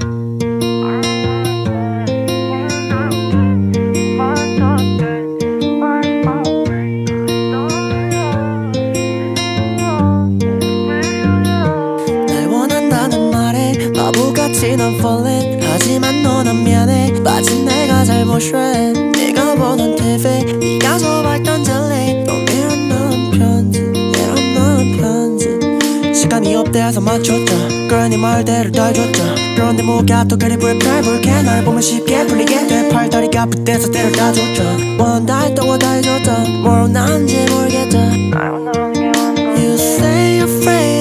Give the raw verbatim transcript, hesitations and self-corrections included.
날 원한다는 말에 바보같이 난 falling. 하지만 너는 미안해. 빠진 내가 잘못이래. 네가 보는 티비 네가 좋아했던 젤리 또 이런 넌 편지 이런 넌 편지. 시간이 없대해서 맞췄죠. Girl 네 말대로 다 해줬죠. 그런데 뭐가 또 그리 불편불쾌. 날 보면 쉽게 풀리게 돼. 팔다리가 아플 때서 때려다 줬죠. 원한다 했던 거다 해줬죠. 뭘 원하는지 모르겠죠. You say you're afraid